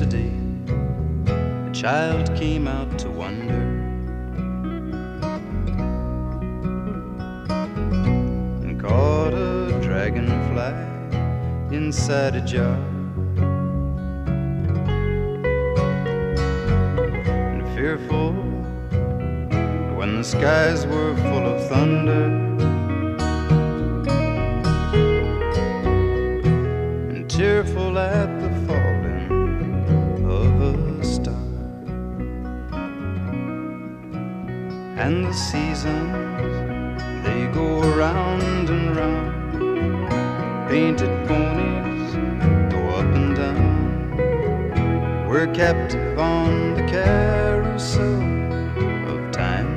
yesterday, a child came out to wonder and caught a dragonfly inside a jar. And fearful when the skies were full of thunder, and tearful at the falling of a star. And the seasons, they go round and round. Painted ponies go up and down. We're captive on the carousel of time.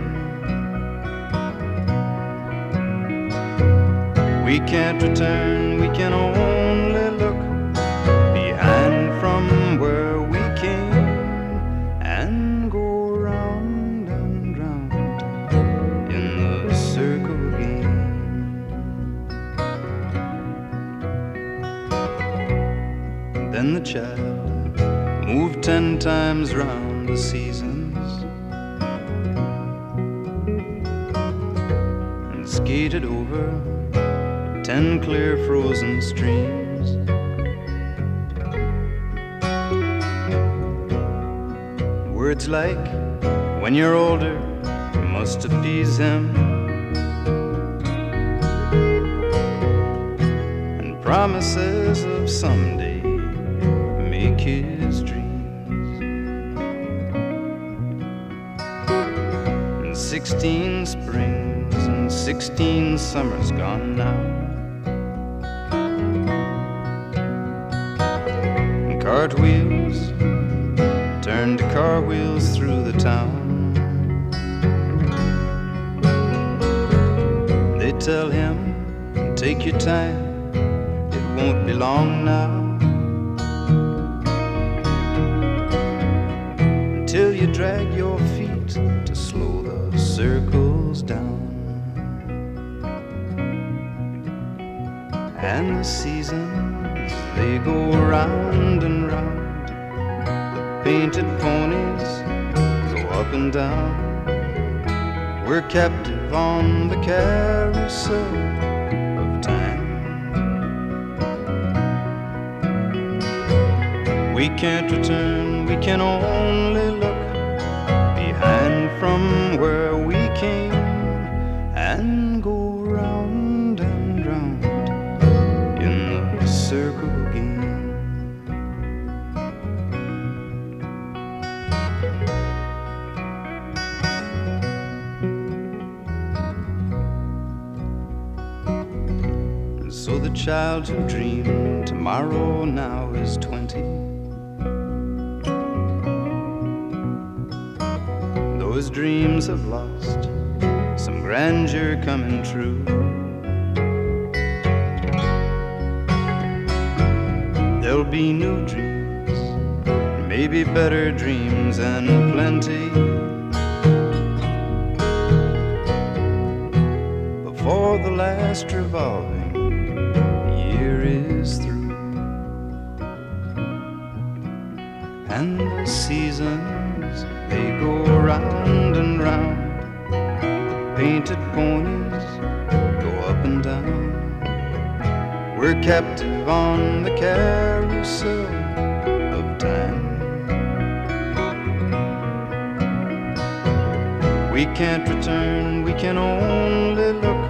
We can't return, we can only look behind from where we came and go round and round in the circle game. Then the child moved 10 times round the seasons and skated over 10 clear frozen streams. Words like, when you're older, you must appease him, and promises of someday make his dreams. And 16 springs and 16 summers gone now, cartwheels turned to car wheels through the town. They tell him, take your time, it won't be long now, until you drag your feet to slow the circles down. And the seasons, they go round and round. The painted ponies go up and down. We're captive on the carousel of time. We can't return, we can only look behind from where we came and go round and round in the circle game. And so the child who dreamed tomorrow now is 20. Those dreams have lost some grandeur coming true. There'll be new dreams, maybe better dreams and plenty, before the last revolving year is through. And the seasons, they go round and round. Painted ponies go up and down. We're captive on the carousel of time. We can't return, we can only look